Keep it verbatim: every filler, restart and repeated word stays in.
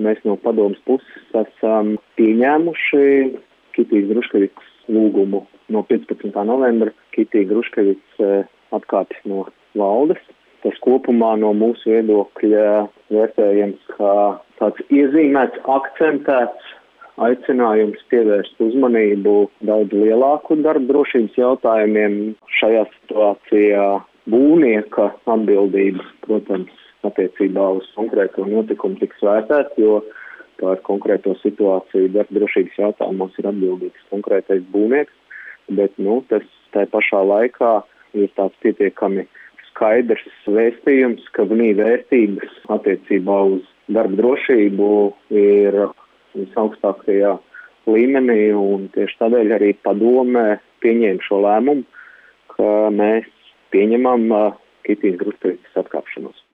mēs no padomas puses esam pieņēmuši Kitijas Gruškevicas lūgumu no piecpadsmitā novembra. Kitija Gruškevica atkāpjas no valdes. Tas kopumā no mūsu viedokļa vērtējams kā tāds iezīmēts, akcentēts aicinājums pievērst uzmanību daudz lielāku darba drošības jautājumiem. Šajā situācijā būvnieka atbildība, protams, attiecībā uz konkrēto notikumu tiks vērtēts, jo par konkrēto situāciju darba drošības jautājumos ir atbildīgs konkrētais būvnieks, bet, nu, tas tā pašā laikā ir tāds pietiekami skaidrs vēstījums, ka V N I vērtības attiecībā uz darba drošību ir visaugstākajā līmenī, un tieši tādēļ arī padome pieņēma šo lēmumu, ka mēs pieņemam Kitijas Gruškevicas atkāpšanos.